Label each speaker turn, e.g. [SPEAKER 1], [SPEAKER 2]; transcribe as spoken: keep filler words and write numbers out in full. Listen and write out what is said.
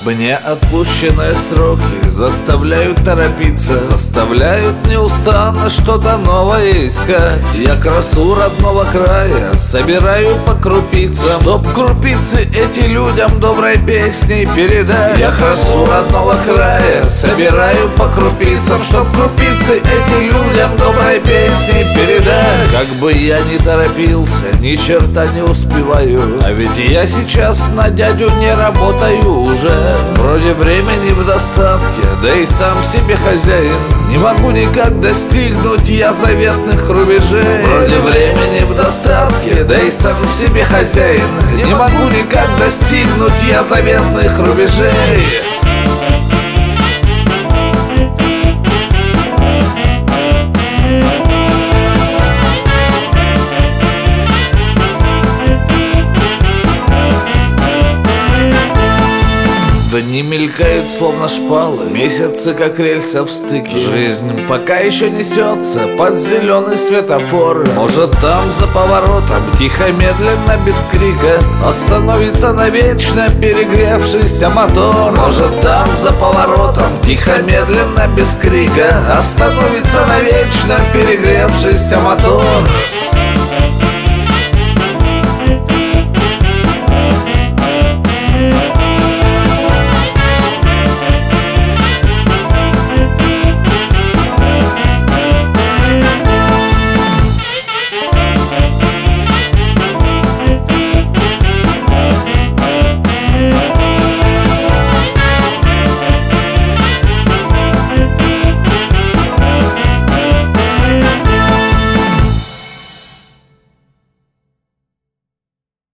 [SPEAKER 1] Мне отпущенные сроки заставляют торопиться, заставляют неустанно что-то новое искать. Я красу родного края собираю по крупицам, чтоб крупицы эти людям доброй песней передать. Я красу родного края собираю по крупицам, чтоб крупицы эти людям доброй песней передать. Как бы я ни торопился, ни черта не успеваю, а ведь я сейчас на дядю не работаю уже. Вроде времени в достатке, да и сам себе хозяин. Не могу никак достигнуть я заветных рубежей. Вроде времени в достатке, да и сам себе хозяин. Не могу никак достигнуть я заветных рубежей. Дни мелькают словно шпалы, месяцы как рельса в стыке. Жизнь пока еще несется под зеленый светофор. Может там за поворотом тихо, медленно, без крика остановится навечно перегревшийся мотор. Может там за поворотом тихо, медленно, без крика остановится навечно перегревшийся мотор.